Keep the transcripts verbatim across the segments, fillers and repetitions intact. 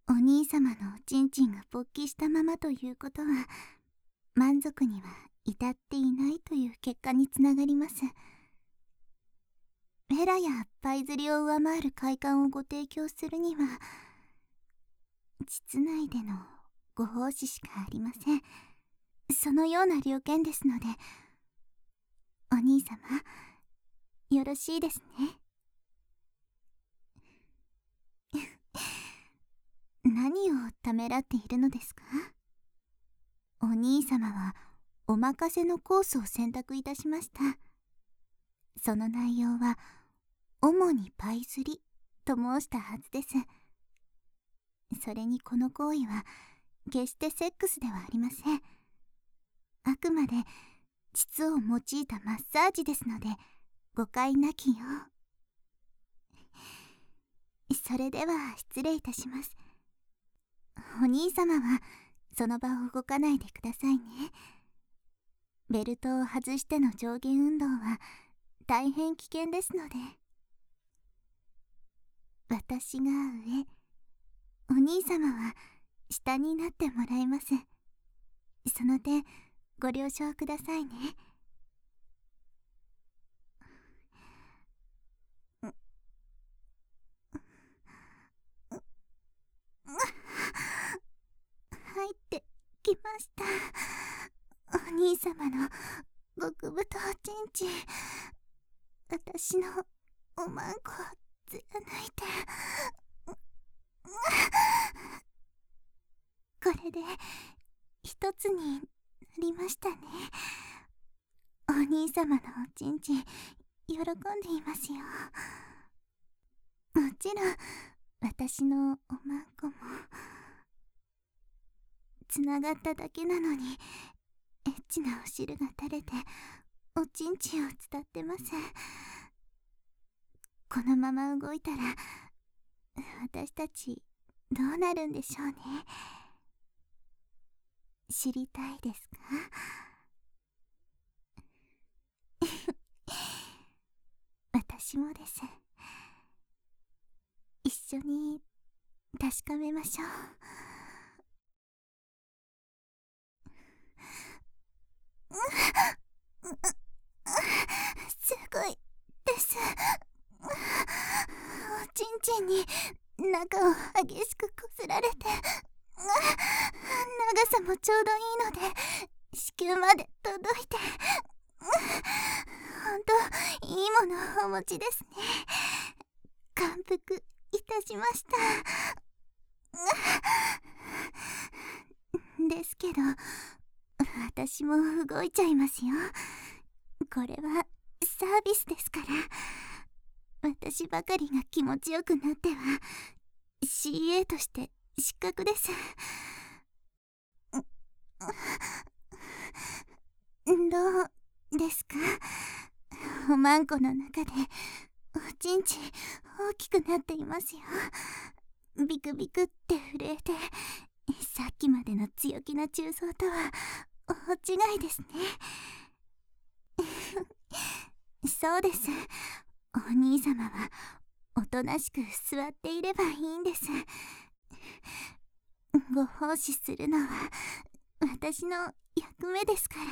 お兄様のおちんちんが勃起したままということは、満足には至っていないという結果につながります。フェラやパイ釣りを上回る快感をご提供するには、膣内でのご奉仕しかありません。そのような了見ですので、お兄様、よろしいですね。何をためらっているのですか？お兄様はお任せのコースを選択いたしました。その内容は主にパイ釣りと申したはずです。それにこの行為は決してセックスではありません。あくまで膣を用いたマッサージですので、誤解なきよう。それでは失礼いたします。お兄様はその場を動かないでくださいね。ベルトを外しての上下運動は大変危険ですので。私が上、お兄様は下になってもらいます。その点ご了承くださいね。入ってきました。お兄様の極太おちんちん、私のおまんこを貫いて、これで一つになりましたね。お兄様のおちんちん喜んでいますよ。もちろん私のおまんこもつながっただけなのに、エッチなお汁が垂れておちんちんを伝ってます。このまま動いたら私たちどうなるんでしょうね。知りたいですか？私もです。一緒に確かめましょう。すごいです。おちんちんに中を激しくこすられて、長さもちょうどいいので子宮まで届いて、ほんといいものをお持ちですね。感服いたしました。ですけど私も動いちゃいますよ。これはサービスですから。私ばかりが気持ちよくなっては シーエー として失格です。どうですか？おまんこの中でおちんちん大きくなっていますよ。ビクビクって震えて、さっきまでの強気な中操とは大違いですね。そうです。お兄様はおとなしく座っていればいいんです。ご奉仕するのは私の役目ですから。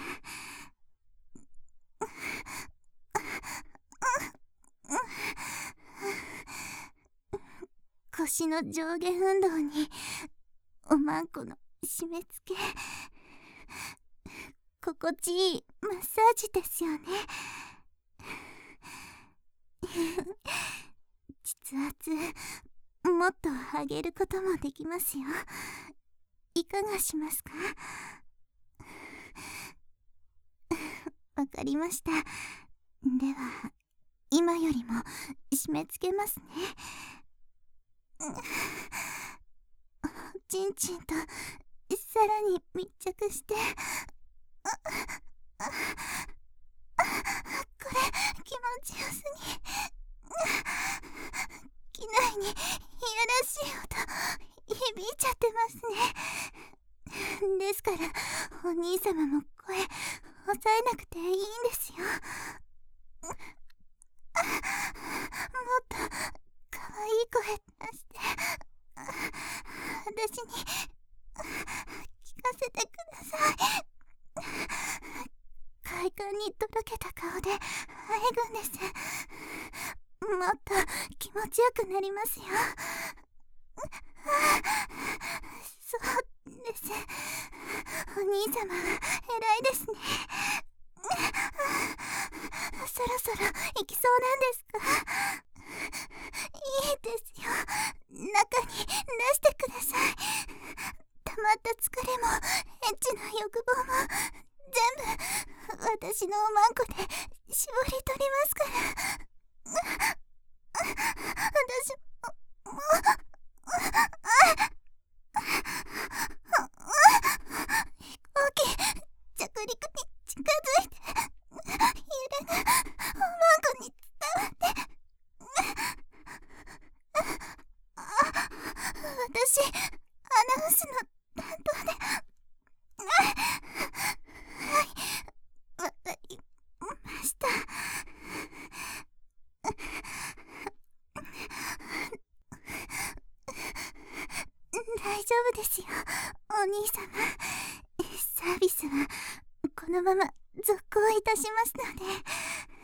腰の上下運動におまんこの締め付け、心地いいマッサージですよね。筆圧もっと上げることもできますよ。いかがしますか？わかりました。では今よりも締め付けますね。おちんちんとさらに密着して、これ気持ちよすぎ、機内にいやらしい音響いちゃってますね。ですからお兄様も声抑えなくていいんですよ。もっと可愛い声出して、 に聞かせてください。快感にとろけた顔であえぐんです。もっと気持ちよくなりますよ。そうです。お兄様は偉いですね。そろそろ行きそうなんですか？いいですよ。中に出してください。溜まった疲れもエッチな欲望も全部私のおまんこで絞り取りますから。私ももう飛行機着陸に近づいて揺れがおまんこに伝わって私アナウンスの担当ではいわかりました。大丈夫ですよお兄様。サービスはこのまま続行いたしますので。